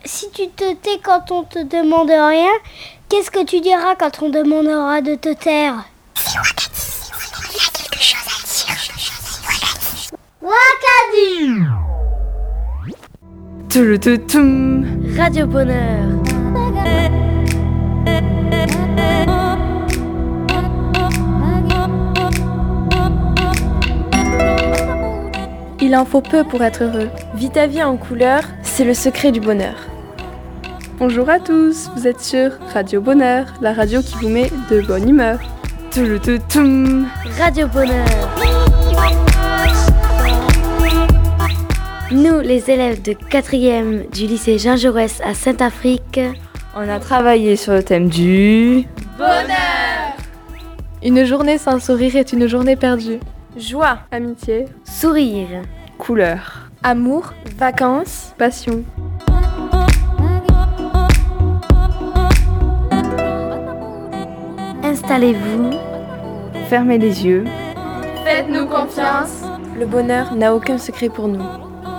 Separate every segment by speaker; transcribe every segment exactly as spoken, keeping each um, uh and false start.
Speaker 1: Si tu te tais quand on te demande rien, qu'est-ce que tu diras quand on demandera de te taire?
Speaker 2: C'est Wakati, il y a quelque chose à dire.
Speaker 1: Wakadi.
Speaker 3: Touloutoum.
Speaker 4: Radio Bonheur.
Speaker 3: Il en faut peu pour être heureux. Vis ta vie en couleur, c'est le secret du bonheur. Bonjour à tous, vous êtes sur Radio Bonheur, la radio qui vous met de bonne humeur. Touloutoum.
Speaker 4: Radio Bonheur. Nous, les élèves de quatrième du lycée Jean Jaurès à Saint-Afrique,
Speaker 3: on a travaillé sur le thème du bonheur. Une journée sans sourire est une journée perdue. Joie, amitié,
Speaker 4: sourire,
Speaker 3: couleur, amour, vacances, passion.
Speaker 4: Installez-vous,
Speaker 3: fermez les yeux,
Speaker 5: faites-nous confiance.
Speaker 3: Le bonheur n'a aucun secret pour nous.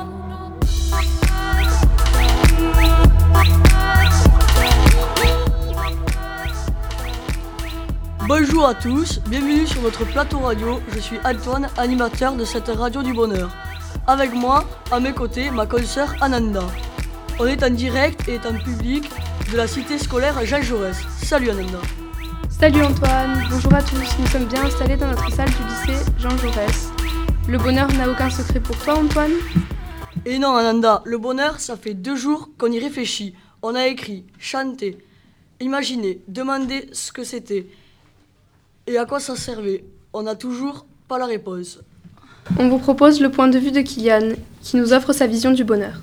Speaker 6: Bonjour à tous, bienvenue sur notre plateau radio. Je suis Antoine, animateur de cette radio du bonheur. Avec moi, à mes côtés, ma consoeur Ananda. On est en direct et en public de la cité scolaire Jean Jaurès. Salut Ananda.
Speaker 5: Salut Antoine, bonjour à tous. Nous sommes bien installés dans notre salle du lycée Jean Jaurès. Le bonheur n'a aucun secret pour toi Antoine?
Speaker 6: Et non Ananda, le bonheur ça fait deux jours qu'on y réfléchit. On a écrit, chanté, imaginé, demandé ce que c'était. Et à quoi ça servait? On n'a toujours pas la réponse.
Speaker 5: On vous propose le point de vue de Kylian, qui nous offre sa vision du bonheur.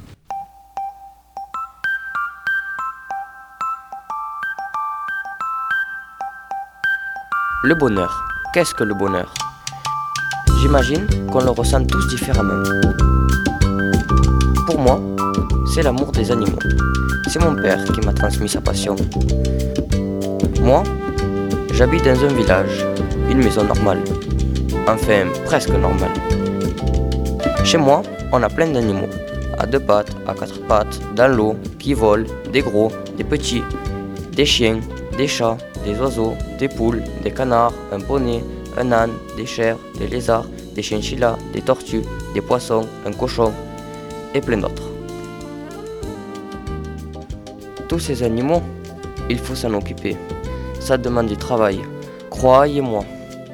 Speaker 7: Le bonheur. Qu'est-ce que le bonheur? J'imagine qu'on le ressent tous différemment. Pour moi, c'est l'amour des animaux. C'est mon père qui m'a transmis sa passion. Moi, j'habite dans un village, une maison normale, enfin presque normale. Chez moi, on a plein d'animaux, à deux pattes, à quatre pattes, dans l'eau, qui volent, des gros, des petits, des chiens, des chats, des oiseaux, des poules, des canards, un poney, un âne, des chèvres, des lézards, des chinchillas, des tortues, des poissons, un cochon, et plein d'autres. Tous ces animaux, il faut s'en occuper. Ça demande du travail, croyez-moi.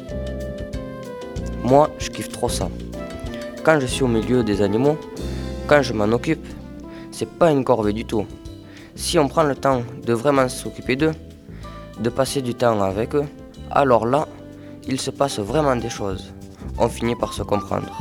Speaker 7: Moi, je kiffe trop ça. Quand je suis au milieu des animaux, quand je m'en occupe, c'est pas une corvée du tout. Si on prend le temps de vraiment s'occuper d'eux, de passer du temps avec eux, alors là, il se passe vraiment des choses. On finit par se comprendre.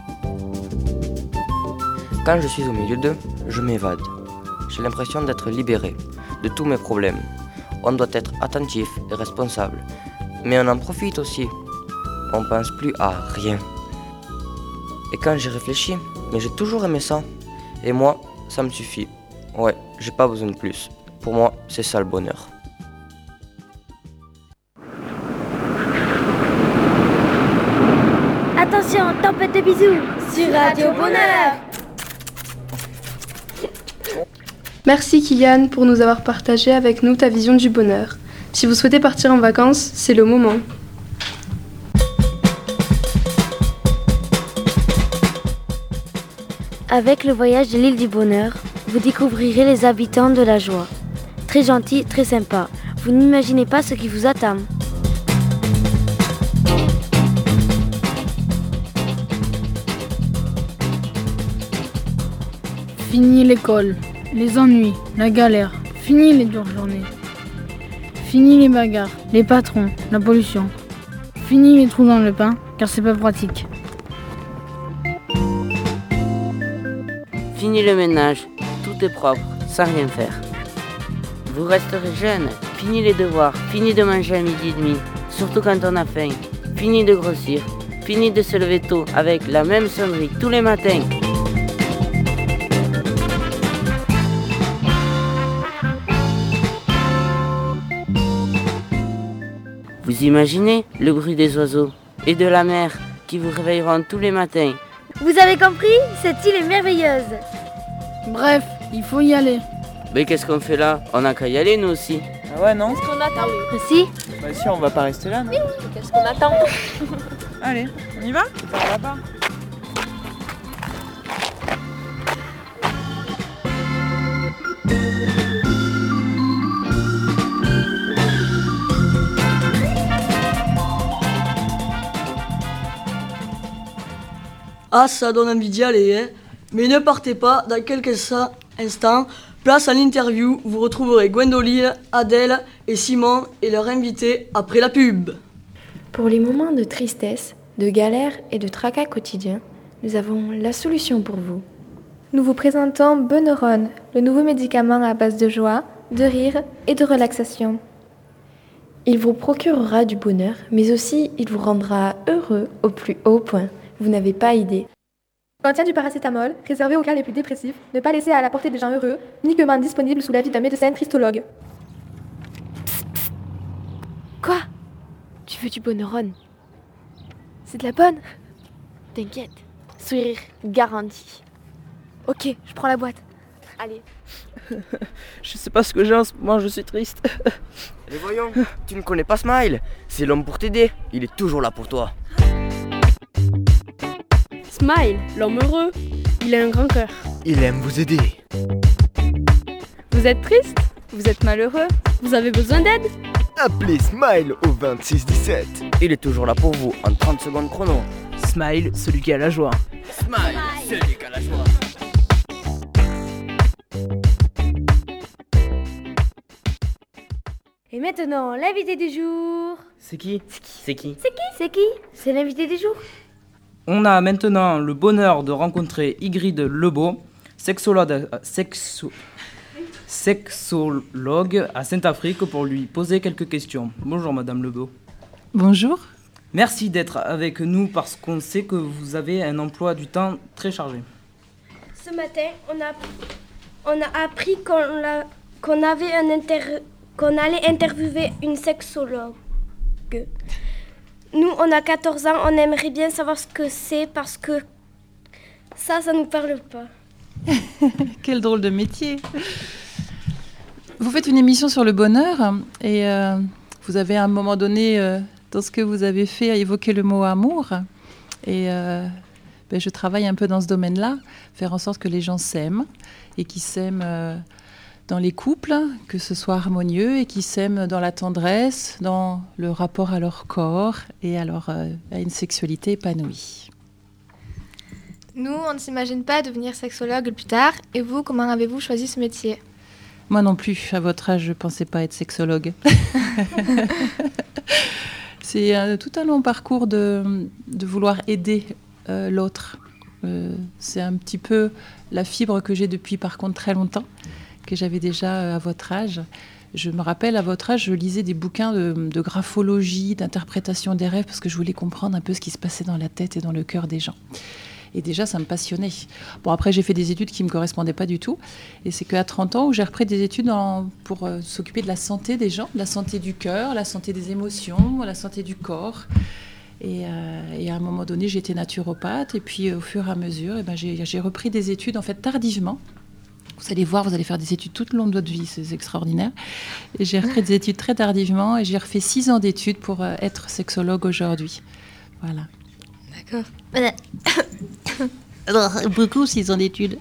Speaker 7: Quand je suis au milieu d'eux, je m'évade. J'ai l'impression d'être libéré de tous mes problèmes. On doit être attentif et responsable. Mais on en profite aussi. On pense plus à rien. Et quand j'y réfléchis, mais j'ai toujours aimé ça. Et moi, ça me suffit. Ouais, j'ai pas besoin de plus. Pour moi, c'est ça le bonheur.
Speaker 4: attention, tempête de bisous sur Radio Bonheur.
Speaker 5: Merci Kylian pour nous avoir partagé avec nous ta vision du bonheur. Si vous souhaitez partir en vacances, c'est le moment.
Speaker 4: Avec le voyage de l'île du bonheur, vous découvrirez les habitants de la joie. Très gentils, très sympas. Vous n'imaginez pas ce qui vous attend.
Speaker 8: Fini l'école, les ennuis, la galère. Fini les dures journées. Fini les bagarres, les patrons, la pollution. Fini les trous dans le pain, car c'est pas pratique.
Speaker 9: Fini le ménage, tout est propre, sans rien faire. Vous resterez jeune, fini les devoirs, fini de manger à midi et demi, surtout quand on a faim. Fini de grossir, fini de se lever tôt avec la même sonnerie tous les matins. Vous imaginez le bruit des oiseaux et de la mer qui vous réveilleront tous les matins.
Speaker 4: Vous avez compris? Cette île est merveilleuse.
Speaker 8: Bref, il faut y aller.
Speaker 9: Mais qu'est-ce qu'on fait là? On a qu'à y aller nous aussi.
Speaker 10: Ah ouais, non?
Speaker 11: Qu'est-ce qu'on attend?
Speaker 4: Si.
Speaker 10: Bah si, on va pas rester là, non?
Speaker 11: Oui. Qu'est-ce qu'on attend?
Speaker 10: Allez, on y va? Par là-bas.
Speaker 6: Ah, ça donne envie d'y aller, hein. Mais ne partez pas, dans quelques instants, place à l'interview, vous retrouverez Gwendoline, Adèle et Simon et leurs invités après la pub.
Speaker 12: Pour les moments de tristesse, de galère et de tracas quotidiens, nous avons la solution pour vous. Nous vous présentons Boneron, le nouveau médicament à base de joie, de rire et de relaxation. Il vous procurera du bonheur, mais aussi il vous rendra heureux au plus haut point. Vous n'avez pas idée.
Speaker 13: Contient du paracétamol, réservé aux cas les plus dépressifs, ne pas laisser à la portée des gens heureux, uniquement disponible sous l'avis d'un médecin tristologue.
Speaker 12: Psst, psst. Quoi? Tu veux du Boneron? C'est de la bonne? T'inquiète, sourire garanti. Ok, je prends la boîte. Allez.
Speaker 10: Je sais pas ce que j'ai en ce moment, je suis triste.
Speaker 7: Mais voyons, tu ne connais pas Smile. C'est l'homme pour t'aider, il est toujours là pour toi.
Speaker 14: Smile, l'homme heureux, il a un grand cœur.
Speaker 15: Il aime vous aider.
Speaker 14: Vous êtes triste? Vous êtes malheureux? Vous avez besoin d'aide?
Speaker 15: Appelez Smile au vingt-six dix-sept.
Speaker 7: Il est toujours là pour vous en trente secondes chrono.
Speaker 10: Smile, celui qui a la joie.
Speaker 7: Smile, celui qui a la joie.
Speaker 4: Et maintenant, l'invité du jour.
Speaker 9: C'est qui? C'est qui?
Speaker 4: C'est qui? C'est qui? C'est l'invité du jour.
Speaker 16: On a maintenant le bonheur de rencontrer Ygritte Lebeau, sexologue, sexo, sexologue à Saint-Afrique, pour lui poser quelques questions. Bonjour Madame Lebeau.
Speaker 17: Bonjour.
Speaker 16: Merci d'être avec nous parce qu'on sait que vous avez un emploi du temps très chargé.
Speaker 1: Ce matin, on a, on a appris qu'on, la, qu'on, avait un inter, qu'on allait interviewer une sexologue. Nous, on a quatorze ans, on aimerait bien savoir ce que c'est parce que ça, ça nous parle pas.
Speaker 17: Quel drôle de métier. Vous faites une émission sur le bonheur et euh, vous avez à un moment donné, euh, dans ce que vous avez fait, évoqué le mot amour. Et euh, ben, je travaille un peu dans ce domaine-là, faire en sorte que les gens s'aiment et qu'ils s'aiment euh, dans les couples, que ce soit harmonieux et qu'ils s'aiment dans la tendresse, dans le rapport à leur corps et à, leur, euh, à une sexualité épanouie.
Speaker 13: Nous, on ne s'imagine pas devenir sexologue plus tard. Et vous, comment avez-vous choisi ce métier?
Speaker 17: Moi non plus, à votre âge, je ne pensais pas être sexologue. C'est euh, tout un long parcours de, de vouloir aider euh, l'autre. Euh, c'est un petit peu la fibre que j'ai depuis, par contre, très longtemps, que j'avais déjà euh, à votre âge. Je me rappelle, à votre âge, je lisais des bouquins de, de graphologie, d'interprétation des rêves, parce que je voulais comprendre un peu ce qui se passait dans la tête et dans le cœur des gens. Et déjà, ça me passionnait. Bon, après, j'ai fait des études qui ne me correspondaient pas du tout. Et c'est qu'à trente ans où j'ai repris des études en, pour euh, s'occuper de la santé des gens, de la santé du cœur, la santé des émotions, la santé du corps. Et, euh, et à un moment donné, j'étais naturopathe. Et puis, euh, au fur et à mesure, eh ben, j'ai, j'ai repris des études, en fait, tardivement. Vous allez voir, vous allez faire des études tout le long de votre vie, c'est extraordinaire. Et j'ai repris des études très tardivement et j'ai refait six ans d'études pour euh, être sexologue aujourd'hui. Voilà.
Speaker 13: D'accord.
Speaker 17: Alors, beaucoup, six ans d'études.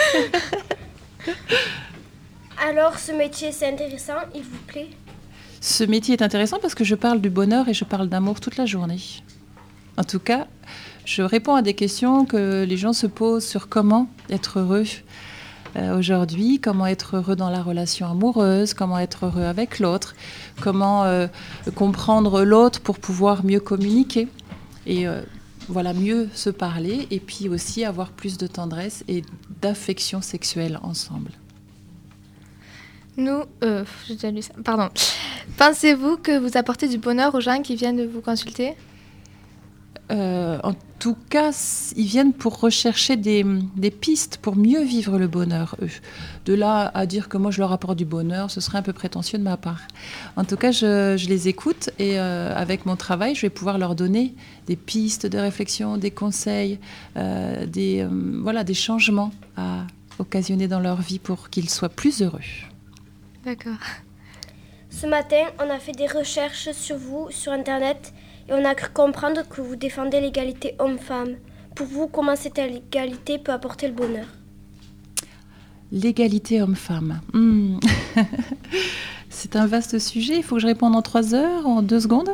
Speaker 1: Alors, ce métier, c'est intéressant, il vous plaît?
Speaker 17: Ce métier est intéressant parce que je parle du bonheur et je parle d'amour toute la journée. En tout cas, je réponds à des questions que les gens se posent sur comment être heureux euh, aujourd'hui, comment être heureux dans la relation amoureuse, comment être heureux avec l'autre, comment euh, comprendre l'autre pour pouvoir mieux communiquer. Et euh, voilà, mieux se parler et puis aussi avoir plus de tendresse et d'affection sexuelle ensemble.
Speaker 13: Nous, euh, j'ai lu ça, pardon. Pensez-vous que vous apportez du bonheur aux gens qui viennent vous consulter?
Speaker 17: euh, En tout cas, ils viennent pour rechercher des, des pistes pour mieux vivre le bonheur, eux. De là à dire que moi je leur apporte du bonheur, ce serait un peu prétentieux de ma part. En tout cas, je, je les écoute et euh, avec mon travail, je vais pouvoir leur donner des pistes de réflexion, des conseils, euh, des, euh, voilà, des changements à, occasionner dans leur vie pour qu'ils soient plus heureux.
Speaker 1: D'accord. Ce matin, on a fait des recherches sur vous, sur Internet, et on a cru comprendre que vous défendez l'égalité homme-femme. Pour vous, comment cette égalité peut apporter le bonheur ?
Speaker 17: L'égalité homme-femme. Mmh. C'est un vaste sujet. Il faut que je réponde en trois heures, en deux secondes.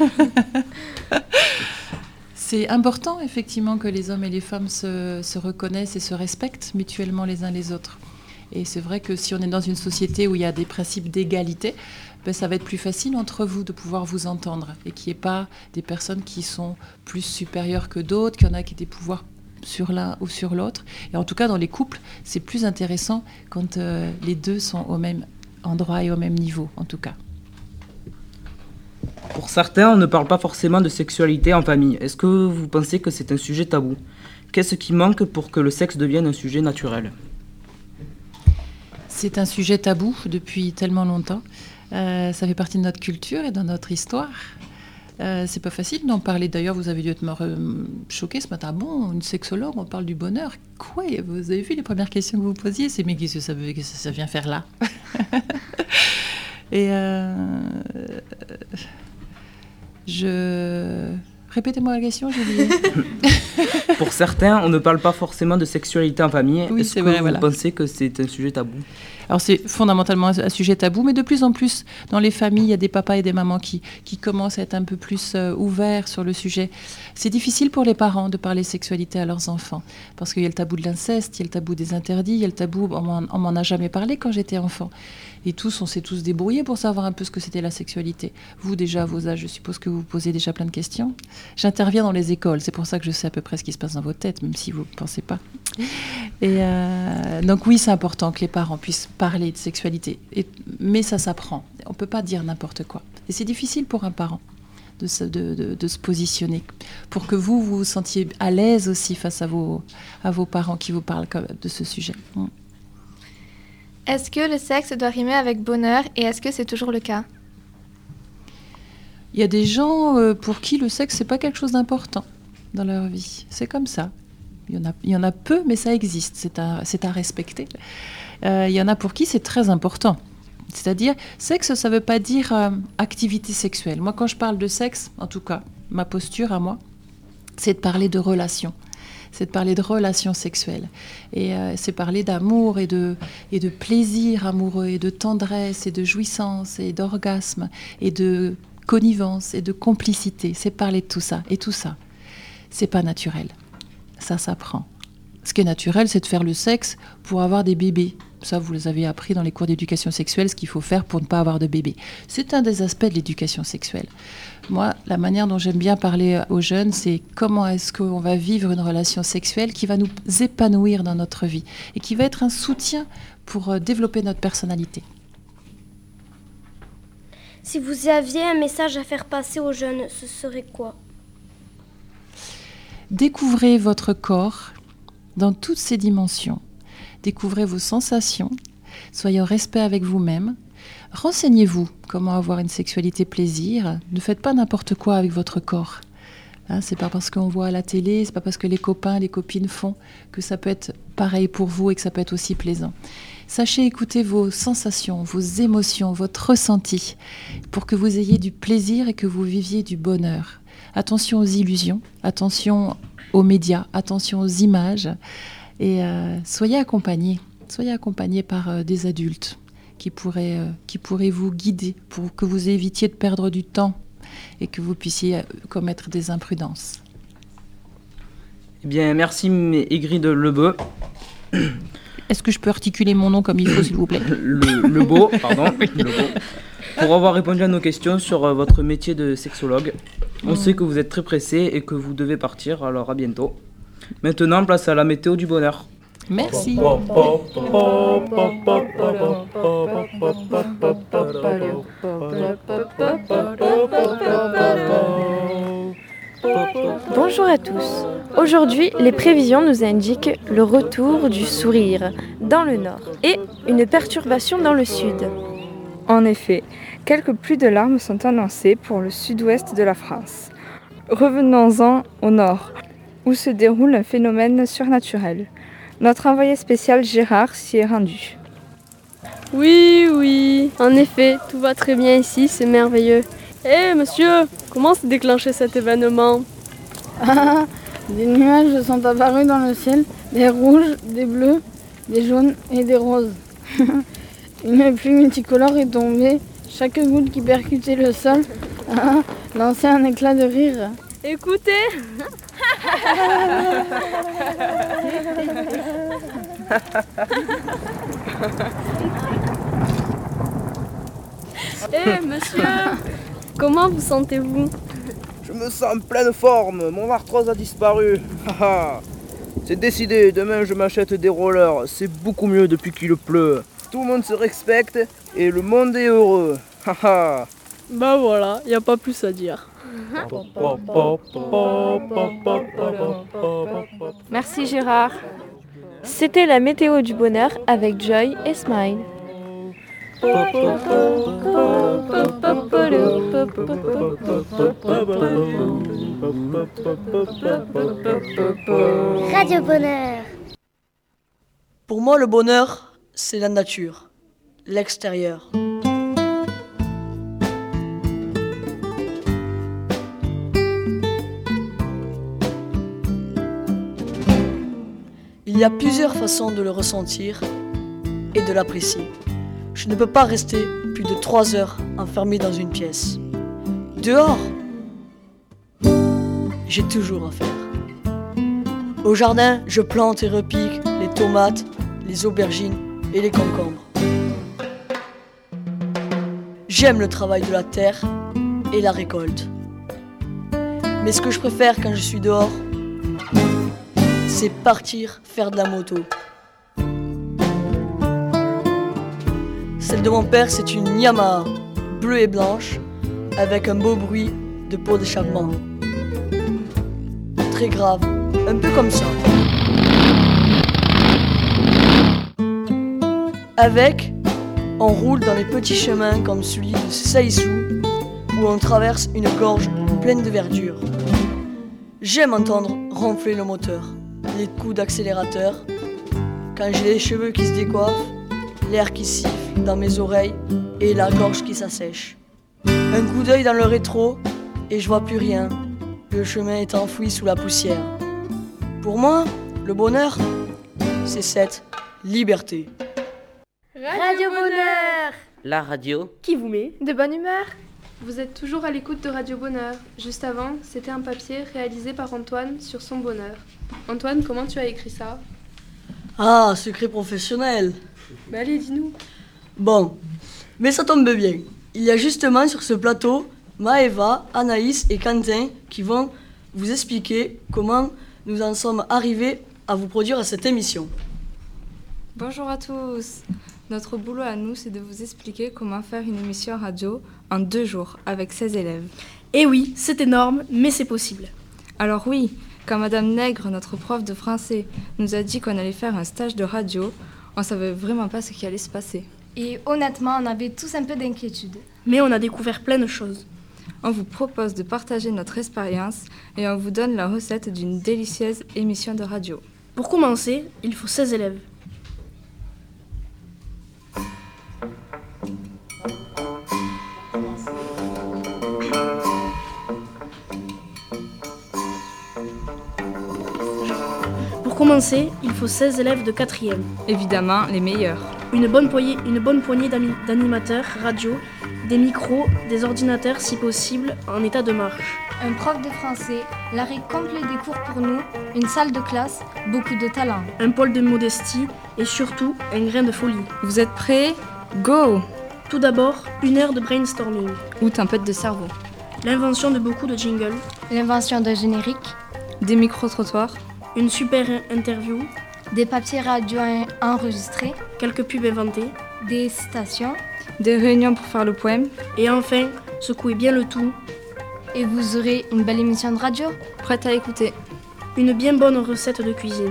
Speaker 17: C'est important, effectivement, que les hommes et les femmes se, se reconnaissent et se respectent mutuellement les uns les autres. Et c'est vrai que si on est dans une société où il y a des principes d'égalité, ben ça va être plus facile entre vous de pouvoir vous entendre et qu'il n'y ait pas des personnes qui sont plus supérieures que d'autres, qu'il y en a qui aient des pouvoirs sur l'un ou sur l'autre. Et en tout cas, dans les couples, c'est plus intéressant quand euh, les deux sont au même endroit et au même niveau, en tout cas.
Speaker 16: Pour certains, on ne parle pas forcément de sexualité en famille. Est-ce que vous pensez que c'est un sujet tabou ? Qu'est-ce qui manque pour que le sexe devienne un sujet naturel ?
Speaker 17: C'est un sujet tabou depuis tellement longtemps. Euh, ça fait partie de notre culture et de notre histoire. Euh, c'est pas facile d'en parler. D'ailleurs, vous avez dû être euh, choqué ce matin. Bon, une sexologue, on parle du bonheur. Quoi ? Vous avez vu les premières questions que vous posiez ? C'est mais qu'est-ce que ça veut, qu'est-ce que ça vient faire là ? Et euh, je... Répétez-moi la question, j'ai oublié.
Speaker 16: Pour certains, on ne parle pas forcément de sexualité en famille.
Speaker 17: Oui,
Speaker 16: Est-ce
Speaker 17: c'est
Speaker 16: que
Speaker 17: vrai,
Speaker 16: vous
Speaker 17: voilà.
Speaker 16: pensez que c'est un sujet tabou ?
Speaker 17: Alors c'est fondamentalement un sujet tabou, mais de plus en plus dans les familles, il y a des papas et des mamans qui, qui commencent à être un peu plus euh, ouverts sur le sujet. C'est difficile pour les parents de parler sexualité à leurs enfants, parce qu'il y a le tabou de l'inceste, il y a le tabou des interdits, il y a le tabou, on m'en, on m'en a jamais parlé quand j'étais enfant. Et tous, on s'est tous débrouillés pour savoir un peu ce que c'était la sexualité. Vous, déjà, à vos âges, je suppose que vous posez déjà plein de questions. J'interviens dans les écoles, c'est pour ça que je sais à peu près ce qui se passe dans vos têtes, même si vous ne pensez pas. Et euh, donc oui, c'est important que les parents puissent parler de sexualité, et, mais ça s'apprend. On ne peut pas dire n'importe quoi. Et c'est difficile pour un parent de se, de, de, de se positionner, pour que vous, vous vous sentiez à l'aise aussi face à vos, à vos parents qui vous parlent de ce sujet. Mm.
Speaker 12: Est-ce que le sexe doit rimer avec bonheur et est-ce que c'est toujours le cas ?
Speaker 17: Il y a des gens euh, pour qui le sexe, c'est pas quelque chose d'important dans leur vie. C'est comme ça. Il y en a, il y en a peu, mais ça existe. C'est à, c'est à respecter. Euh, il y en a pour qui c'est très important. C'est-à-dire, sexe, ça veut pas dire euh, activité sexuelle. Moi, quand je parle de sexe, en tout cas, ma posture à moi, c'est de parler de relations. C'est de parler de relations sexuelles. Et euh, c'est parler d'amour et de, et de plaisir amoureux, et de tendresse, et de jouissance, et d'orgasme, et de connivence, et de complicité. C'est parler de tout ça. Et tout ça, c'est pas naturel. Ça s'apprend. Ce qui est naturel, c'est de faire le sexe pour avoir des bébés. Ça, vous les avez appris dans les cours d'éducation sexuelle, ce qu'il faut faire pour ne pas avoir de bébé. C'est un des aspects de l'éducation sexuelle. Moi, la manière dont j'aime bien parler aux jeunes, c'est comment est-ce qu'on va vivre une relation sexuelle qui va nous épanouir dans notre vie et qui va être un soutien pour développer notre personnalité.
Speaker 1: Si vous aviez un message à faire passer aux jeunes, ce serait quoi ?
Speaker 17: Découvrez votre corps dans toutes ses dimensions. Découvrez vos sensations. Soyez en respect avec vous-même. Renseignez-vous comment avoir une sexualité plaisir. Ne faites pas n'importe quoi avec votre corps. Hein, c'est pas parce qu'on voit à la télé, c'est pas parce que les copains, les copines font que ça peut être pareil pour vous et que ça peut être aussi plaisant. Sachez écouter vos sensations, vos émotions, votre ressenti pour que vous ayez du plaisir et que vous viviez du bonheur. Attention aux illusions, attention aux médias, attention aux images et euh, soyez accompagnés, soyez accompagnés par euh, des adultes qui pourraient, euh, qui pourraient vous guider pour que vous évitiez de perdre du temps et que vous puissiez euh, commettre des imprudences.
Speaker 16: Eh bien, merci Ygritte Lebeau.
Speaker 17: Est-ce que je peux articuler mon nom comme il faut, s'il vous plaît ?
Speaker 16: Le, Lebeau, pardon. Lebeau. Pour avoir répondu à nos questions sur euh, votre métier de sexologue. On mmh. sait que vous êtes très pressé et que vous devez partir, alors à bientôt. Maintenant, place à la météo du bonheur.
Speaker 17: Merci.
Speaker 3: Bonjour à tous. Aujourd'hui, les prévisions nous indiquent le retour du sourire dans le nord et une perturbation dans le sud.
Speaker 14: En effet, quelques pluies de larmes sont annoncées pour le sud-ouest de la France. Revenons-en au nord, où se déroule un phénomène surnaturel. Notre envoyé spécial Gérard s'y est rendu.
Speaker 11: Oui, oui, en effet, tout va très bien ici, c'est merveilleux. Hé hey, monsieur, comment s'est déclenché cet événement?
Speaker 8: Ah, des nuages sont apparus dans le ciel, des rouges, des bleus, des jaunes et des roses. Une pluie multicolore est tombée, chaque goutte qui percutait le sol ah, lançait un éclat de rire.
Speaker 11: Écoutez. Hé hey, monsieur, comment vous sentez-vous?
Speaker 10: Je me sens en pleine forme, mon arthrose a disparu. C'est décidé, demain je m'achète des rollers, c'est beaucoup mieux depuis qu'il pleut. Tout le monde se respecte et le monde est heureux.
Speaker 11: Bah voilà, y a pas plus à dire.
Speaker 12: Merci Gérard. C'était la météo du bonheur avec Joy et Smile.
Speaker 2: Radio Bonheur.
Speaker 6: Pour moi, le bonheur, c'est la nature, l'extérieur. Il y a plusieurs façons de le ressentir et de l'apprécier. Je ne peux pas rester plus de trois heures enfermé dans une pièce. Dehors, j'ai toujours à faire. Au jardin, je plante et repique les tomates, les aubergines et les concombres. J'aime le travail de la terre et la récolte. Mais ce que je préfère quand je suis dehors, c'est partir faire de la moto. Celle de mon père, c'est une Yamaha bleue et blanche avec un beau bruit de pot d'échappement. Très grave, un peu comme ça. Avec, on roule dans les petits chemins comme celui de Saïsou où on traverse une gorge pleine de verdure. J'aime entendre ronfler le moteur, les coups d'accélérateur, quand j'ai les cheveux qui se décoiffent, l'air qui siffle dans mes oreilles et la gorge qui s'assèche. Un coup d'œil dans le rétro et je vois plus rien. Le chemin est enfoui sous la poussière. Pour moi, le bonheur, c'est cette liberté.
Speaker 12: Radio Bonheur,
Speaker 9: la radio
Speaker 12: qui vous met de bonne humeur.
Speaker 5: Vous êtes toujours à l'écoute de Radio Bonheur. Juste avant, c'était un papier réalisé par Antoine sur son bonheur. Antoine, comment tu as écrit ça?
Speaker 6: Ah, secret professionnel.
Speaker 5: Bah allez, dis-nous.
Speaker 6: Bon, mais ça tombe bien. Il y a justement sur ce plateau Maëva, Anaïs et Quentin qui vont vous expliquer comment nous en sommes arrivés à vous produire cette émission.
Speaker 18: Bonjour à tous. Notre boulot à nous, c'est de vous expliquer comment faire une émission radio en deux jours avec seize élèves.
Speaker 11: Eh oui, c'est énorme, mais c'est possible.
Speaker 18: Alors oui, quand Madame Nègre, notre prof de français, nous a dit qu'on allait faire un stage de radio, on savait vraiment pas ce qui allait se passer.
Speaker 19: Et honnêtement, on avait tous un peu d'inquiétude.
Speaker 11: Mais on a découvert plein de choses.
Speaker 18: On vous propose de partager notre expérience et on vous donne la recette d'une délicieuse émission de radio.
Speaker 11: Pour commencer, il faut seize élèves. Pour commencer, il faut seize élèves de quatrième.
Speaker 18: Évidemment, les meilleurs.
Speaker 11: Une bonne poignée, une bonne poignée d'ani- d'animateurs radio, des micros, des ordinateurs si possible, en état de marche.
Speaker 19: Un prof de français, l'arrêt complet des cours pour nous, une salle de classe, beaucoup de talent.
Speaker 11: Un pôle de modestie et surtout un grain de folie.
Speaker 18: Vous êtes prêts? Go!
Speaker 11: Tout d'abord, une heure de brainstorming.
Speaker 18: Ou tempête de cerveau.
Speaker 11: L'invention de beaucoup de jingles.
Speaker 19: L'invention d'un générique.
Speaker 18: Des micro-trottoirs.
Speaker 11: Une super interview.
Speaker 19: Des papiers radio enregistrés.
Speaker 11: Quelques pubs inventées.
Speaker 19: Des citations.
Speaker 18: Des réunions pour faire le poème.
Speaker 11: Et enfin, secouez bien le tout.
Speaker 19: Et vous aurez une belle émission de radio.
Speaker 18: Prête à écouter.
Speaker 11: Une bien bonne recette de cuisine.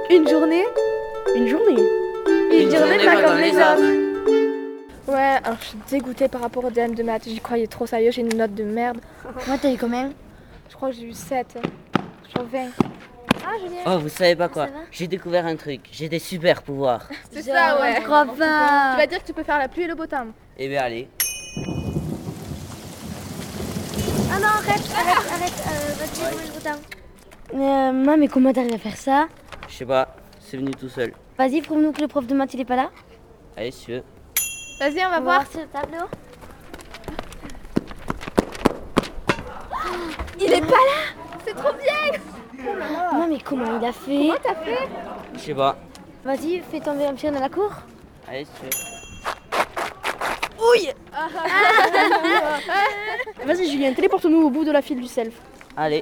Speaker 13: Une journée
Speaker 11: Une journée
Speaker 13: Une,
Speaker 9: Une
Speaker 13: journée
Speaker 9: journée
Speaker 13: pas
Speaker 9: pas
Speaker 13: comme
Speaker 9: comme
Speaker 13: les
Speaker 9: les
Speaker 13: autres. Ouais, alors je suis dégoûtée par rapport au D M de maths. J'y croyais trop sérieux, j'ai une note de merde.
Speaker 4: Moi, t'as eu combien?
Speaker 13: Je crois que j'ai eu sept sur vingt. Ah, Julien.
Speaker 9: Oh, vous savez pas quoi? J'ai découvert un truc. J'ai des super pouvoirs.
Speaker 13: C'est ça, ouais.
Speaker 4: Je crois pas.
Speaker 13: Tu vas dire que tu peux faire la pluie et le beau temps.
Speaker 9: Eh bien, allez.
Speaker 1: Ah non, arrête, arrête, arrête, euh, vas-y, roule le bouton.
Speaker 4: Euh, maman, mais comment t'arrives à faire ça?
Speaker 9: Je sais pas, c'est venu tout seul.
Speaker 4: Vas-y, prouve-nous que le prof de maths il est pas là.
Speaker 9: Allez, si tu veux.
Speaker 13: Vas-y, on va
Speaker 4: On va
Speaker 13: voir.
Speaker 4: voir sur le tableau.
Speaker 13: Il est pas là. C'est trop bien.
Speaker 4: Maman, mais comment il a fait?
Speaker 13: Comment t'as fait?
Speaker 9: Je sais pas.
Speaker 4: Vas-y, fais tomber un pion dans la cour.
Speaker 9: Allez, si tu veux.
Speaker 11: Ouille. Vas-y, Julien, téléporte-nous au bout de la file du self.
Speaker 9: Allez.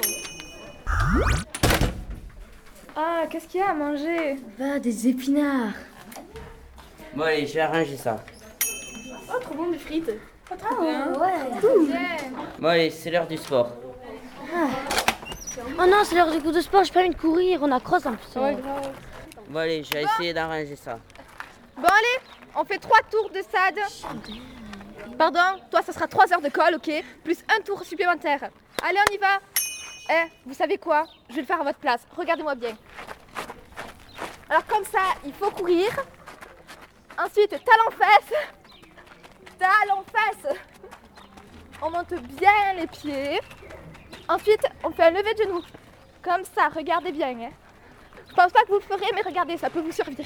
Speaker 13: Ah, qu'est-ce qu'il y a à manger?
Speaker 4: Va, des épinards.
Speaker 9: Bon, allez, je vais arranger ça.
Speaker 11: Oh, trop bon, des frites.
Speaker 13: Oh, trop bien.
Speaker 4: Ouais.
Speaker 13: Cool.
Speaker 9: Bon, allez, c'est l'heure du sport.
Speaker 4: Oh non, c'est l'heure du coup de sport, j'ai pas envie de courir, on a cross en plus.
Speaker 13: Ouais, grave.
Speaker 9: Bon, allez, je vais essayer d'arranger ça.
Speaker 13: Bon, allez, on fait trois tours de stade. Pardon, toi, ça sera trois heures de colle, ok? Plus un tour supplémentaire. Allez, on y va. Eh, vous savez quoi? Je vais le faire à votre place. Regardez-moi bien. Alors, comme ça, il faut courir. Ensuite, talon-fesse. Talon-fesse. On monte bien les pieds. Ensuite, on fait un lever de genoux. Comme ça, regardez bien. Hein. Je pense pas que vous le ferez, mais regardez, ça peut vous servir.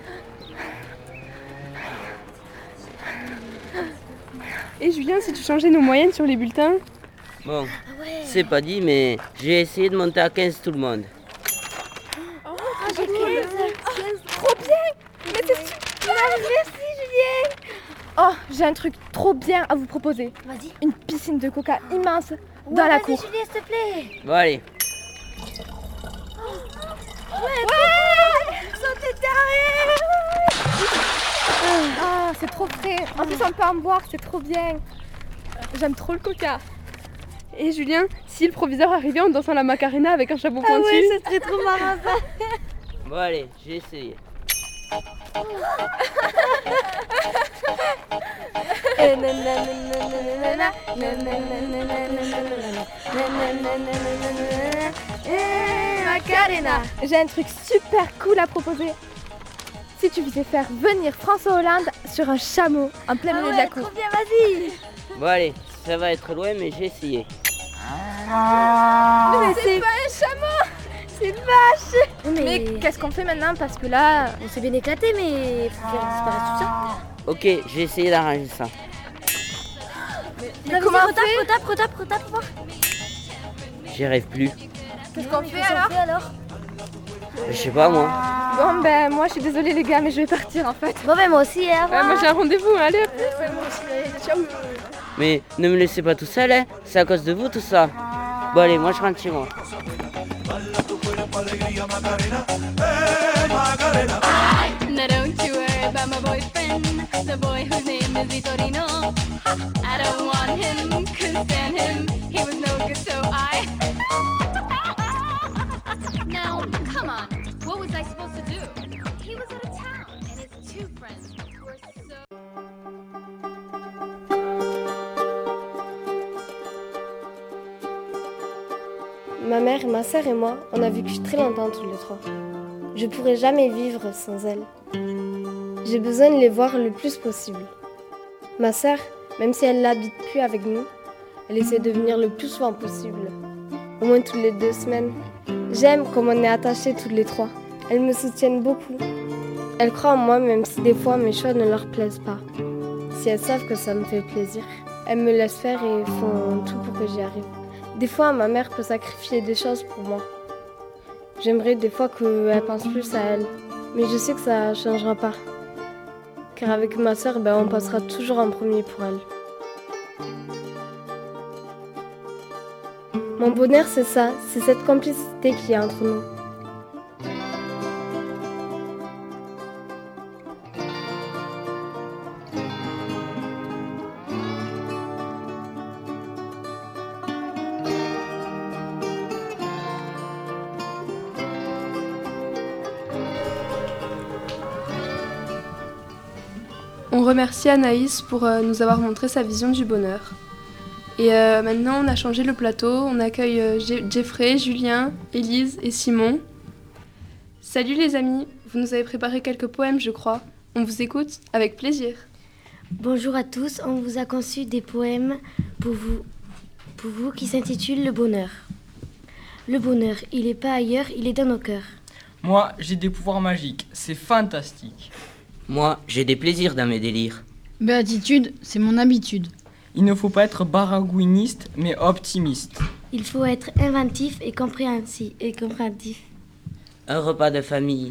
Speaker 11: Et Julien, si tu changeais nos moyennes sur les bulletins?
Speaker 9: Bon, c'est pas dit, mais j'ai essayé de monter à quinze tout le monde.
Speaker 13: Oh, ah, j'ai quinze. Trop bien. Mais c'est super. Merci, Julien. Oh, j'ai un truc trop bien à vous proposer.
Speaker 4: Vas-y.
Speaker 13: Une piscine de coca immense
Speaker 4: Ouais,
Speaker 13: dans la
Speaker 4: vas-y,
Speaker 13: cour.
Speaker 4: Julien, s'il te plaît.
Speaker 9: Bon, allez.
Speaker 13: Ouais, ouais. Sautez derrière. Ah, c'est trop frais. En plus, on peut en boire, c'est trop bien. J'aime trop le coca.
Speaker 11: Et Julien, si le proviseur arrivait en dansant la macarena avec un chapeau
Speaker 4: Ah
Speaker 11: pointu?
Speaker 4: ouais, c'est très trop marrant ça.
Speaker 9: Bon, allez, j'ai essayé.
Speaker 13: Macarena. J'ai un truc super cool à proposer. Si tu faisais faire venir François Hollande sur un chameau en plein milieu de la cour.
Speaker 4: Trop bien, vas-y.
Speaker 9: Bon, allez, ça va être loin, mais j'ai essayé.
Speaker 13: Mais c'est pas un chameau, c'est une vache.
Speaker 4: Mais,
Speaker 13: Mais qu'est-ce qu'on fait maintenant? Parce que là,
Speaker 4: on s'est bien éclaté, mais faut faire disparaître tout ça.
Speaker 9: Ok, j'ai essayé d'arranger ça.
Speaker 13: mais comment on
Speaker 4: Retape,
Speaker 13: fait?
Speaker 4: retape, retape, retape, pour voir.
Speaker 9: J'y arrive plus.
Speaker 13: Qu'est-ce qu'on fait
Speaker 4: Qu'est-ce qu'on
Speaker 13: alors?
Speaker 4: fait alors?
Speaker 9: Je sais pas, moi.
Speaker 13: Bon ben moi je suis désolée les gars, mais je vais partir en fait.
Speaker 4: Bon ben moi aussi, hein.
Speaker 11: Ouais, moi j'ai un rendez-vous, allez.
Speaker 13: Ouais, moi aussi, allez, ciao.
Speaker 9: Mais ne me laissez pas tout seul, hein. C'est à cause de vous tout ça. Bon, allez, moi je rentre chez moi.
Speaker 20: Now don't you worry about my boyfriend, the boy whose name is Vitorino. I don't want him, couldn't stand him, he was no good so I... Now, come on, what was I supposed to do? He was out of town, and his two friends were so...
Speaker 1: Ma mère, ma sœur et moi, on a vécu très longtemps tous les trois. Je pourrais jamais vivre sans elles. J'ai besoin de les voir le plus possible. Ma sœur, même si elle n'habite plus avec nous, elle essaie de venir le plus souvent possible. Au moins toutes les deux semaines. J'aime comme on est attachés toutes les trois. Elles me soutiennent beaucoup. Elles croient en moi même si des fois mes choix ne leur plaisent pas. Si elles savent que ça me fait plaisir, elles me laissent faire et font tout pour que j'y arrive. Des fois, ma mère peut sacrifier des choses pour moi. J'aimerais des fois qu'elle pense plus à elle. Mais je sais que ça ne changera pas. Car avec ma sœur, ben, on passera toujours en premier pour elle. Mon bonheur, c'est ça. C'est cette complicité qu'il y a entre nous.
Speaker 5: On remercie Anaïs pour euh, nous avoir montré sa vision du bonheur. Et euh, maintenant, on a changé le plateau. On accueille euh, Jeffrey, Julien, Élise et Simon. Salut les amis, vous nous avez préparé quelques poèmes, je crois. On vous écoute avec plaisir.
Speaker 4: Bonjour à tous, on vous a conçu des poèmes pour vous, pour vous qui s'intitulent Le bonheur. Le bonheur, il n'est pas ailleurs, il est dans nos cœurs.
Speaker 21: Moi, j'ai des pouvoirs magiques, c'est fantastique.
Speaker 9: Moi, j'ai des plaisirs dans mes délires.
Speaker 8: Béatitude, c'est mon habitude.
Speaker 21: Il ne faut pas être baragouiniste, mais optimiste.
Speaker 4: Il faut être inventif et compréhensif. Et compréhensif.
Speaker 9: Un repas de famille.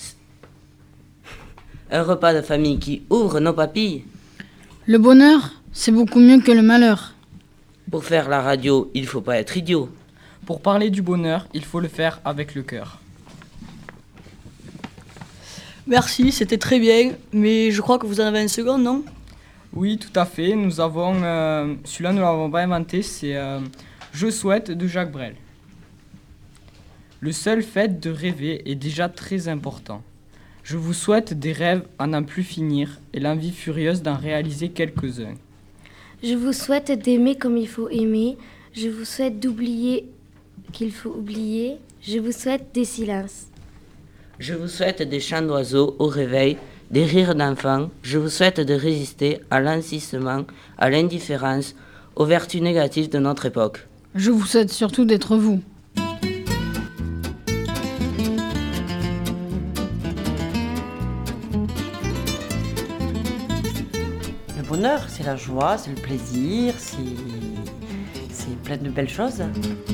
Speaker 9: Un repas de famille qui ouvre nos papilles.
Speaker 8: Le bonheur, c'est beaucoup mieux que le malheur.
Speaker 9: Pour faire la radio, il faut pas être idiot.
Speaker 21: Pour parler du bonheur, il faut le faire avec le cœur.
Speaker 6: Merci, c'était très bien, mais je crois que vous en avez une seconde, non?
Speaker 21: Oui, tout à fait. Nous avons, euh, celui-là, nous ne l'avons pas inventé, c'est euh, Je souhaite de Jacques Brel. Le seul fait de rêver est déjà très important. Je vous souhaite des rêves à n'en plus finir et l'envie furieuse d'en réaliser quelques-uns.
Speaker 4: Je vous souhaite d'aimer comme il faut aimer. Je vous souhaite d'oublier qu'il faut oublier. Je vous souhaite des silences.
Speaker 9: Je vous souhaite des chants d'oiseaux au réveil, des rires d'enfants. Je vous souhaite de résister à l'ensissement, à l'indifférence, aux vertus négatives de notre époque.
Speaker 8: Je vous souhaite surtout d'être vous.
Speaker 22: Le bonheur, c'est la joie, c'est le plaisir, c'est, c'est plein de belles choses.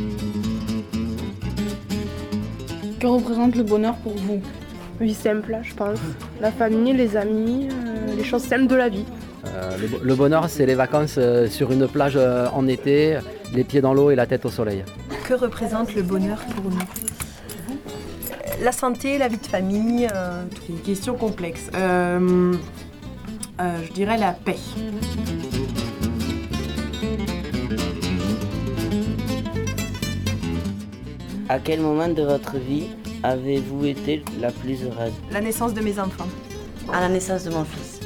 Speaker 3: Que représente le bonheur pour vous? Oui, simple, je pense. La famille, les amis, euh, les choses simples de la vie.
Speaker 23: Euh, le, le bonheur, c'est les vacances euh, sur une plage euh, en été, les pieds dans l'eau et la tête au soleil.
Speaker 24: Que représente le bonheur pour nous? La santé, la vie de famille. Euh...
Speaker 25: C'est une question complexe. Euh, euh, je dirais la paix.
Speaker 9: À quel moment de votre vie avez-vous été la plus heureuse?
Speaker 24: La naissance de mes enfants. À la naissance de mon fils.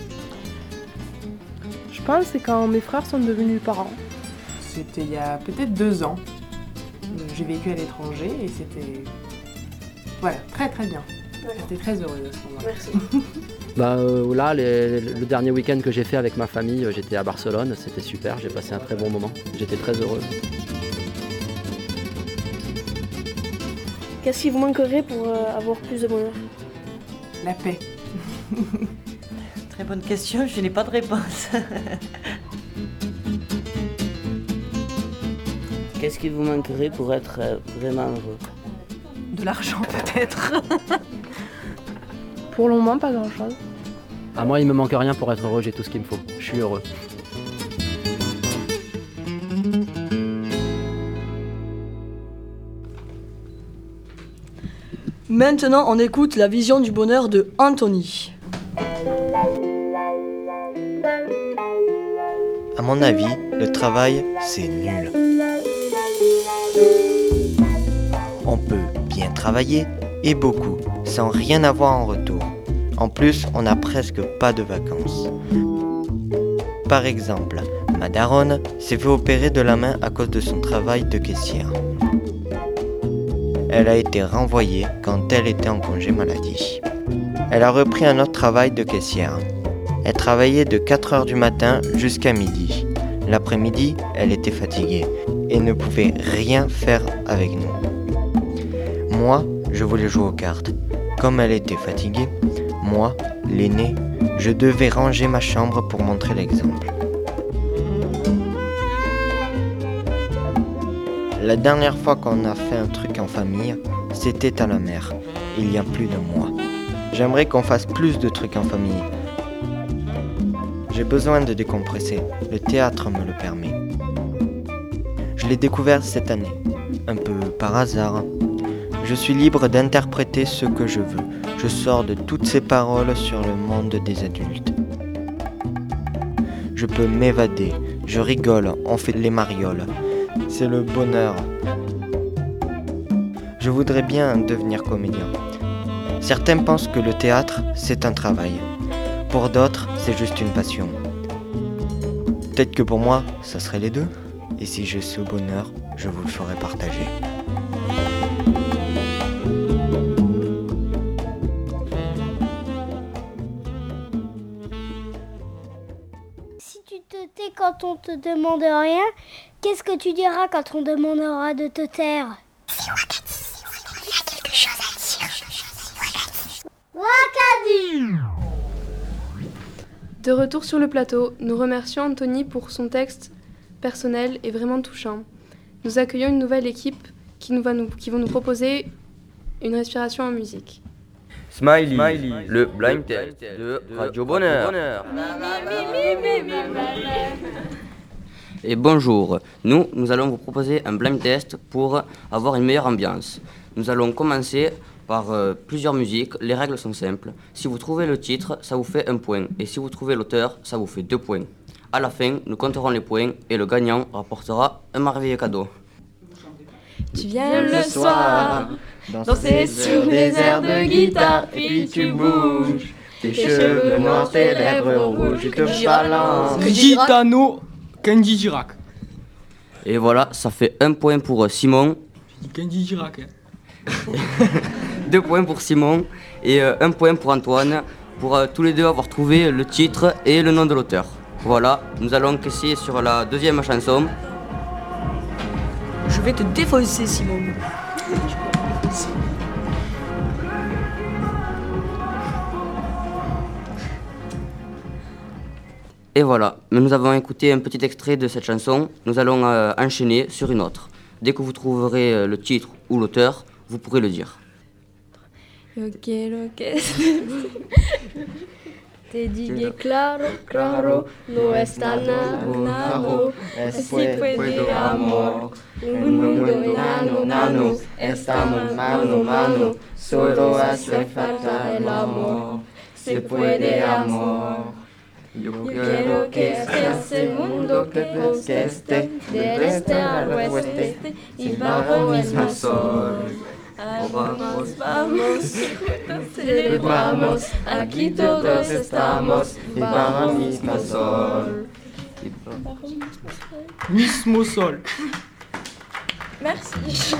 Speaker 3: Je pense que c'est quand mes frères sont devenus parents.
Speaker 25: C'était il y a peut-être deux ans. J'ai vécu à l'étranger et c'était... Voilà, très très bien. J'étais très heureuse à ce moment-là.
Speaker 3: Merci.
Speaker 23: Bah, euh, là, les, le dernier week-end que j'ai fait avec ma famille, j'étais à Barcelone, c'était super, j'ai passé un très bon moment. J'étais très heureuse.
Speaker 11: Qu'est-ce qui vous manquerait pour euh, avoir plus de bonheur?
Speaker 25: La paix.
Speaker 22: Très bonne question, je n'ai pas de réponse.
Speaker 9: Qu'est-ce qui vous manquerait pour être euh, vraiment heureux?
Speaker 24: De l'argent peut-être.
Speaker 3: Pour le moment, pas grand-chose.
Speaker 23: À moi, il me manque rien pour être heureux, j'ai tout ce qu'il me faut. Je suis heureux.
Speaker 6: Maintenant, on écoute la vision du bonheur de Anthony.
Speaker 26: À mon avis, le travail, c'est nul. On peut bien travailler, et beaucoup, sans rien avoir en retour. En plus, on n'a presque pas de vacances. Par exemple, ma daronne s'est fait opérer de la main à cause de son travail de caissière. Elle a été renvoyée quand elle était en congé maladie. Elle a repris un autre travail de caissière. Elle travaillait de quatre heures du matin jusqu'à midi. L'après-midi, elle était fatiguée et ne pouvait rien faire avec nous. Moi, je voulais jouer aux cartes. Comme elle était fatiguée, moi, l'aîné, je devais ranger ma chambre pour montrer l'exemple. La dernière fois qu'on a fait un truc en famille, c'était à la mer, il y a plus d'un mois. J'aimerais qu'on fasse plus de trucs en famille. J'ai besoin de décompresser, le théâtre me le permet. Je l'ai découvert cette année, un peu par hasard. Je suis libre d'interpréter ce que je veux. Je sors de toutes ces paroles sur le monde des adultes. Je peux m'évader, je rigole, on fait les marioles. C'est le bonheur. Je voudrais bien devenir comédien. Certains pensent que le théâtre, c'est un travail. Pour d'autres, c'est juste une passion. Peut-être que pour moi, ça serait les deux. Et si j'ai ce bonheur, je vous le ferai partager.
Speaker 1: Si tu te tais quand on te demande rien, qu'est-ce que tu diras quand on demandera de te taire?
Speaker 2: Quelque chose à dire.
Speaker 1: Wakadi.
Speaker 5: De retour sur le plateau, nous remercions Anthony pour son texte personnel et vraiment touchant. Nous accueillons une nouvelle équipe qui, nous va nous, qui vont nous proposer une respiration en musique.
Speaker 7: Smiley, Smiley le blind test de Radio Bonheur.
Speaker 10: Et bonjour, nous, nous allons vous proposer un blind test pour avoir une meilleure ambiance. Nous allons commencer par euh, plusieurs musiques. Les règles sont simples. Si vous trouvez le titre, ça vous fait un point. Et si vous trouvez l'auteur, ça vous fait deux points. À la fin, nous compterons les points et le gagnant rapportera un merveilleux cadeau.
Speaker 14: Tu viens le soir, danser sur les airs de guitare, et puis tu bouges. Tes cheveux noirs, tes lèvres rouges, tu te balances.
Speaker 21: Gitano, Kenji Girac.
Speaker 10: Et voilà, ça fait un point pour Simon.
Speaker 21: J'ai dit Kenji Girac. Hein.
Speaker 10: Deux points pour Simon et euh, un point pour Antoine, pour euh, tous les deux avoir trouvé le titre et le nom de l'auteur. Voilà, nous allons essayer sur la deuxième chanson.
Speaker 6: Je vais te défoncer, Simon.
Speaker 10: Et voilà, nous avons écouté un petit extrait de cette chanson. Nous allons euh, enchaîner sur une autre. Dès que vous trouverez euh, le titre ou l'auteur, vous pourrez le dire.
Speaker 14: Ok, ok. Te dije claro, claro, no es tan nano, es si puede amor, un mundo enano, nano, estamos mano, mano, solo hace falta el amor, se puede amor. Yo quiero que estés el mundo que consiste, del este al oeste, y bajo el mismo sol. Vamos, vamos, celebramos, aquí todos estamos, y bajo el mismo sol.
Speaker 21: Mismo sol.
Speaker 14: Merci.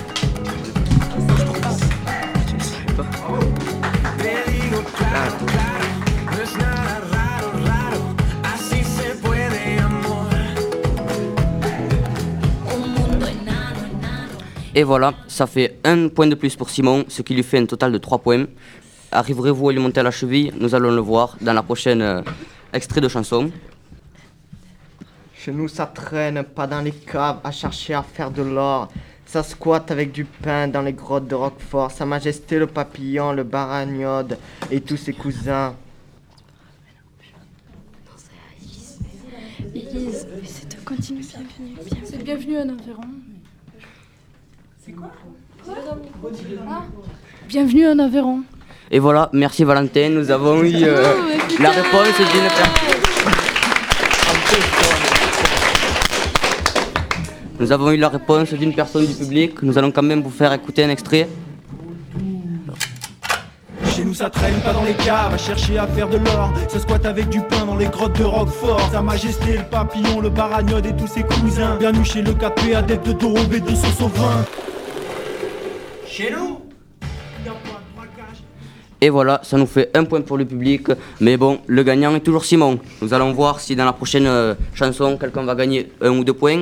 Speaker 10: Et voilà, ça fait un point de plus pour Simon, ce qui lui fait un total de trois points. Arriverez-vous à lui monter à la cheville? Nous allons le voir dans la prochaine euh, extrait de chanson.
Speaker 26: Chez nous, ça traîne, pas dans les caves, à chercher à faire de l'or. Ça squatte avec du pain dans les grottes de Roquefort. Sa Majesté le papillon, le baragnode et tous ses cousins.
Speaker 8: Élise, c'est de continuer. Bienvenue, bienvenue. C'est bienvenue en Aveyron. C'est quoi? Ah. Bienvenue en Aveyron.
Speaker 10: Et voilà, merci Valentin, nous avons eu euh, la réponse d'une personne. Nous avons eu la réponse d'une personne du public. Nous allons quand même vous faire écouter un extrait.
Speaker 15: Chez nous ça traîne pas dans les caves, à chercher à faire de l'or. Ça squatte avec du pain dans les grottes de Roquefort. Sa Majesté, le papillon, le baragnode et tous ses cousins. Bienvenue chez le K P, adepte de Dorobé de son sauvin. Chez nous, y a pas de braquage.
Speaker 10: Et voilà, ça nous fait un point pour le public. Mais bon, le gagnant est toujours Simon. Nous allons voir si dans la prochaine euh, chanson, quelqu'un va gagner un ou deux points.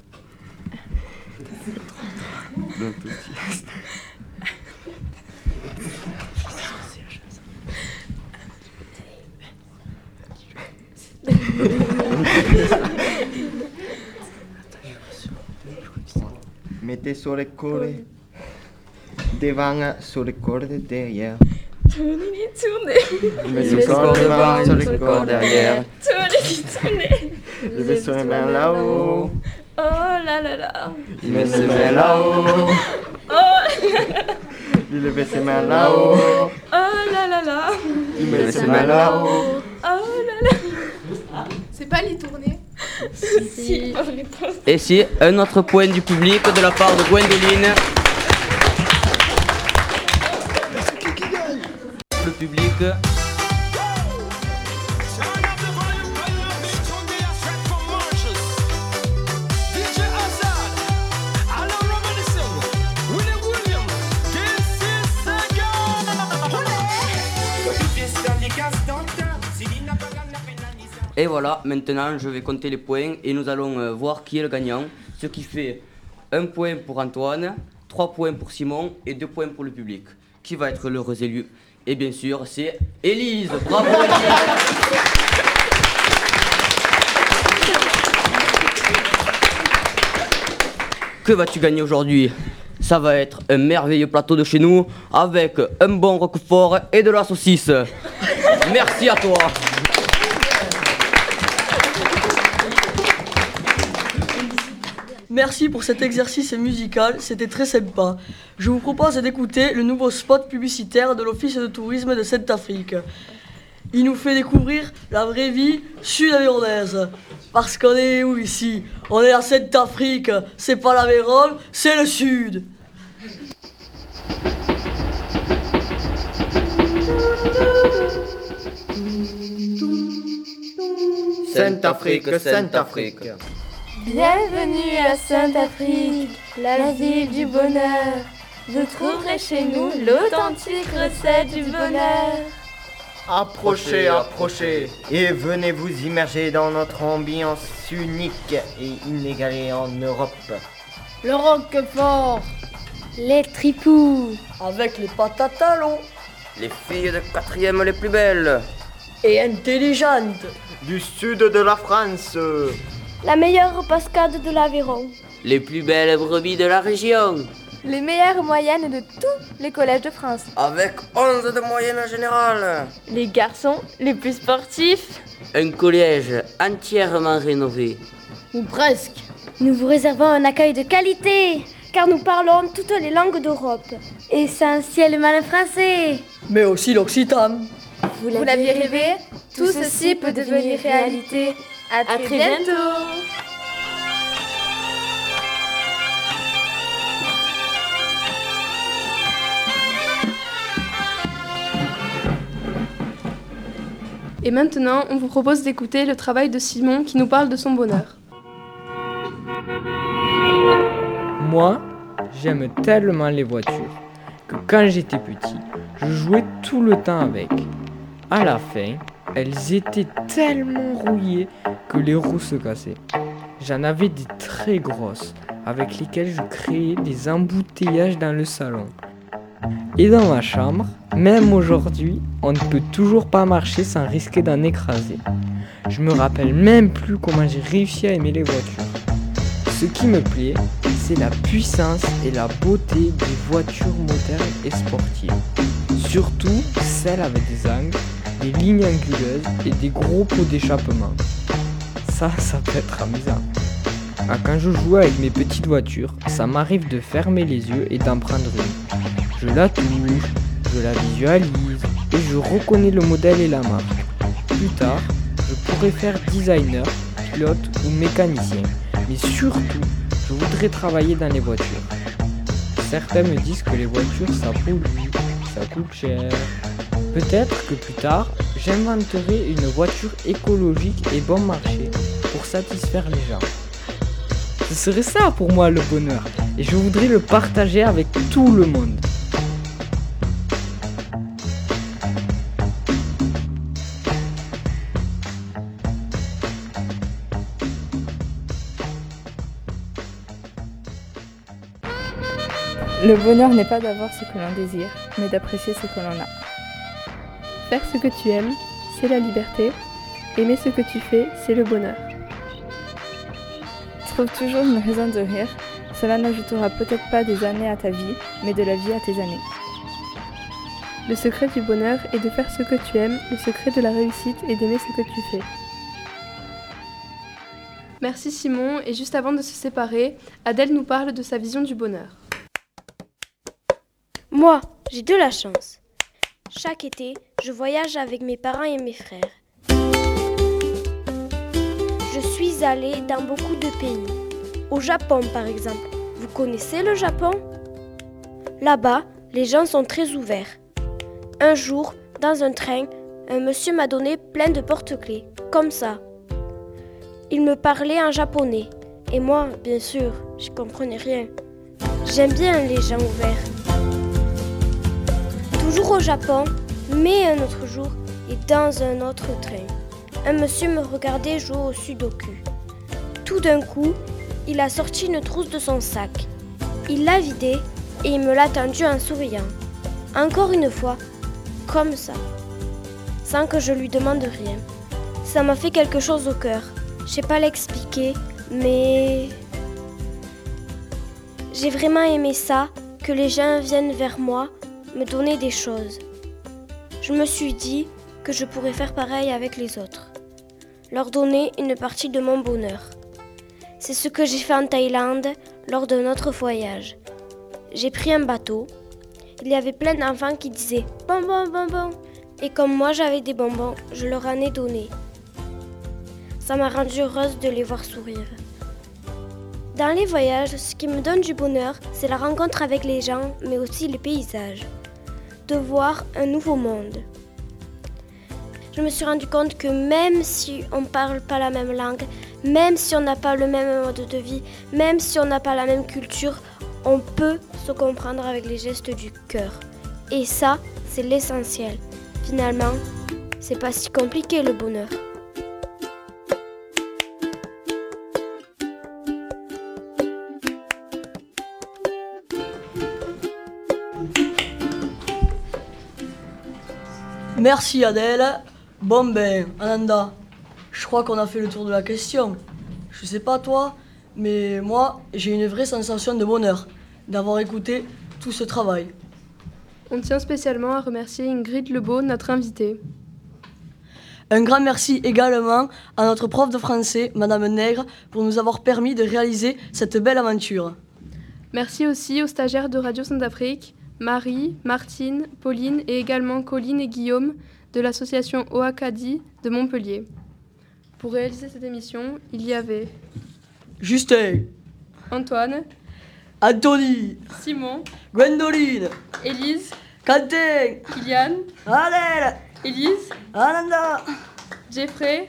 Speaker 26: Mettez sur les cordes devant, sur les cordes derrière.
Speaker 14: Tournez, tournez.
Speaker 26: Mettez sur les cordes devant, sur les cordes derrière.
Speaker 14: Tournez, tournez.
Speaker 26: Levez sur les mains là-haut.
Speaker 14: Oh là là là.
Speaker 26: Il met ses mains là-haut.
Speaker 14: Oh là là.
Speaker 26: Il levait ses mains là-haut.
Speaker 14: Oh là là là.
Speaker 26: Il met ses mains là-haut.
Speaker 14: Oh là là.
Speaker 13: C'est pas les tourner.
Speaker 14: Si.
Speaker 10: Et si, un autre point du public de la part de Gwendoline. Le public. Et voilà, maintenant je vais compter les points et nous allons euh, voir qui est le gagnant. Ce qui fait un point pour Antoine, trois points pour Simon et deux points pour le public. Qui va être l'heureux élu? Et bien sûr, c'est Élise. Bravo Élise. Que vas-tu gagner aujourd'hui? Ça va être un merveilleux plateau de chez nous avec un bon roquefort et de la saucisse. Merci à toi.
Speaker 6: Merci pour cet exercice musical, c'était très sympa. Je vous propose d'écouter le nouveau spot publicitaire de l'Office de tourisme de Sainte-Afrique. Il nous fait découvrir la vraie vie sud-avéronaise. Parce qu'on est où ici? On est à Sainte-Afrique, c'est pas l'Aveyron, c'est le sud.
Speaker 26: Sainte-Afrique, Sainte-Afrique.
Speaker 12: Bienvenue à Sainte-Afrique, la ville du bonheur. Vous trouverez chez nous l'authentique recette du bonheur.
Speaker 26: Approchez, approchez, et venez vous immerger dans notre ambiance unique et inégalée en Europe.
Speaker 8: Le roquefort,
Speaker 4: les tripous,
Speaker 6: avec les pâtes à talons,
Speaker 7: les filles de quatrième les plus belles
Speaker 6: et intelligentes
Speaker 26: du sud de la France,
Speaker 1: la meilleure pascade de l'Aveyron,
Speaker 9: les plus belles brebis de la région,
Speaker 13: les meilleures moyennes de tous les collèges de France.
Speaker 7: Avec onze de moyenne générale.
Speaker 12: Les garçons les plus sportifs.
Speaker 9: Un collège entièrement rénové.
Speaker 8: Ou presque.
Speaker 1: Nous vous réservons un accueil de qualité, car nous parlons toutes les langues d'Europe. Essentiellement le français.
Speaker 6: Mais aussi l'occitan.
Speaker 13: Vous l'aviez rêvé? Tout ceci peut devenir réalité. À très, à très bientôt. bientôt.
Speaker 5: Et maintenant, on vous propose d'écouter le travail de Simon qui nous parle de son bonheur.
Speaker 21: Moi, j'aime tellement les voitures que quand j'étais petit, je jouais tout le temps avec. À la fin, elles étaient tellement rouillées que les roues se cassaient. J'en avais des très grosses avec lesquelles je créais des embouteillages dans le salon. Et dans ma chambre, même aujourd'hui, on ne peut toujours pas marcher sans risquer d'en écraser. Je me rappelle même plus comment j'ai réussi à aimer les voitures. Ce qui me plaît, c'est la puissance et la beauté des voitures modernes et sportives. Surtout celles avec des angles, des lignes anguleuses et des gros pots d'échappement. Ça, ça peut être amusant. Ah, quand je joue avec mes petites voitures, ça m'arrive de fermer les yeux et d'en prendre une. Je la touche, je la visualise et je reconnais le modèle et la marque. Plus tard, je pourrais faire designer, pilote ou mécanicien. Mais surtout, je voudrais travailler dans les voitures. Certains me disent que les voitures ça pollue, ça coûte cher. Peut-être que plus tard, j'inventerai une voiture écologique et bon marché pour satisfaire les gens. Ce serait ça pour moi le bonheur et je voudrais le partager avec tout le monde.
Speaker 16: Le bonheur n'est pas d'avoir ce que l'on désire, mais d'apprécier ce que l'on a. Faire ce que tu aimes, c'est la liberté. Aimer ce que tu fais, c'est le bonheur. Trouve toujours une raison de rire. Cela n'ajoutera peut-être pas des années à ta vie, mais de la vie à tes années. Le secret du bonheur est de faire ce que tu aimes. Le secret de la réussite est d'aimer ce que tu fais.
Speaker 5: Merci Simon, et juste avant de se séparer, Adèle nous parle de sa vision du bonheur.
Speaker 1: Moi, j'ai de la chance. Chaque été, je voyage avec mes parents et mes frères. Je suis allée dans beaucoup de pays. Au Japon, par exemple. Vous connaissez le Japon? Là-bas, les gens sont très ouverts. Un jour, dans un train, un monsieur m'a donné plein de porte-clés, comme ça. Il me parlait en japonais. Et moi, bien sûr, je comprenais rien. J'aime bien les gens ouverts. Toujours au Japon, mais un autre jour et dans un autre train. un monsieur me regardait jouer au sudoku. Tout d'un coup, il a sorti une trousse de son sac. Il l'a vidée et il me l'a tendue en souriant. Encore une fois, comme ça, sans que je lui demande rien. Ça m'a fait quelque chose au cœur. Je sais pas l'expliquer, mais j'ai vraiment aimé ça, que les gens viennent vers moi, me donner des choses. Je me suis dit que je pourrais faire pareil avec les autres, leur donner une partie de mon bonheur. C'est ce que j'ai fait en Thaïlande lors de notre voyage. J'ai pris un bateau. Il y avait plein d'enfants qui disaient « bonbons, bonbons ». Et comme moi j'avais des bonbons, je leur en ai donné. Ça m'a rendue heureuse de les voir sourire. Dans les voyages, ce qui me donne du bonheur, c'est la rencontre avec les gens, mais aussi les paysages. De voir un nouveau monde. Je me suis rendu compte que même si on ne parle pas la même langue, même si on n'a pas le même mode de vie, même si on n'a pas la même culture, on peut se comprendre avec les gestes du cœur. Et ça, c'est l'essentiel. Finalement, c'est pas si compliqué le bonheur.
Speaker 6: Merci Adèle. Bon ben, Ananda, je crois qu'on a fait le tour de la question. Je sais pas toi, mais moi, j'ai une vraie sensation de bonheur d'avoir écouté tout ce travail.
Speaker 5: On tient spécialement à remercier Ingrid Lebeau, notre invitée.
Speaker 6: Un grand merci également à notre prof de français, Madame Nègre, pour nous avoir permis de réaliser cette belle aventure.
Speaker 5: Merci aussi aux stagiaires de Radio Centrafrique, Marie, Martine, Pauline et également Colline et Guillaume de l'association Oakadi de Montpellier. Pour réaliser cette émission, il y avait
Speaker 6: Justin,
Speaker 5: Antoine,
Speaker 6: Anthony,
Speaker 5: Simon,
Speaker 6: Gwendoline,
Speaker 5: Élise,
Speaker 6: Quentin,
Speaker 5: Kylian,
Speaker 6: Adèle,
Speaker 5: Élise,
Speaker 6: Ananda,
Speaker 5: Jeffrey,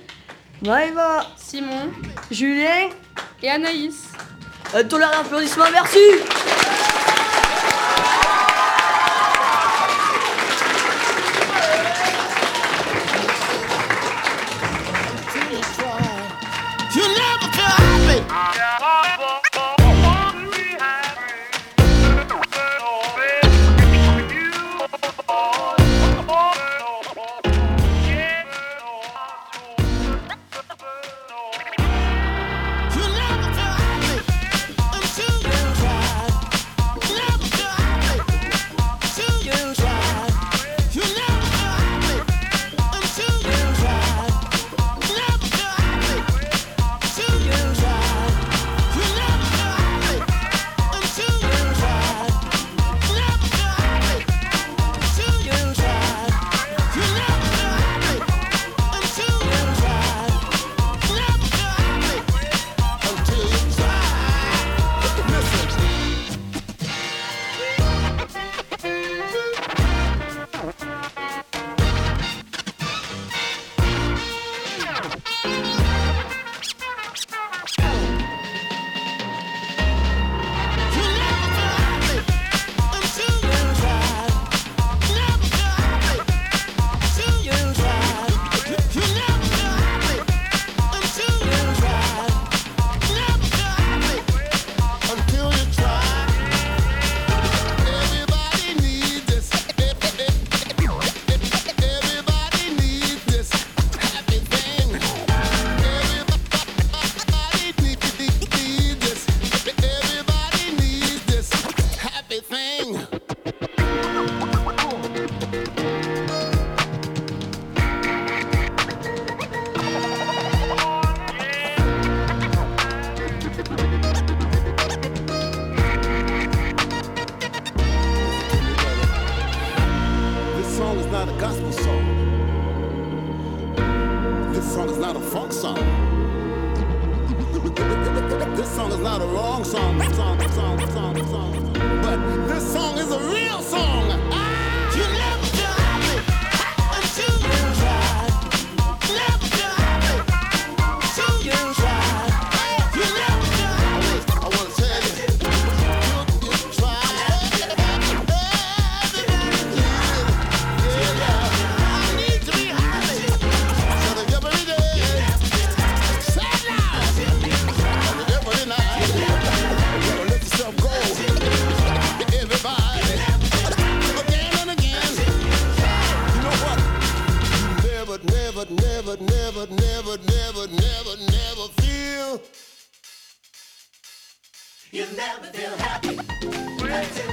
Speaker 6: Maëva,
Speaker 5: Simon,
Speaker 6: Julien
Speaker 5: et Anaïs.
Speaker 6: Un tonnerre d'applaudissements, merci.
Speaker 11: Every day. never feel happy until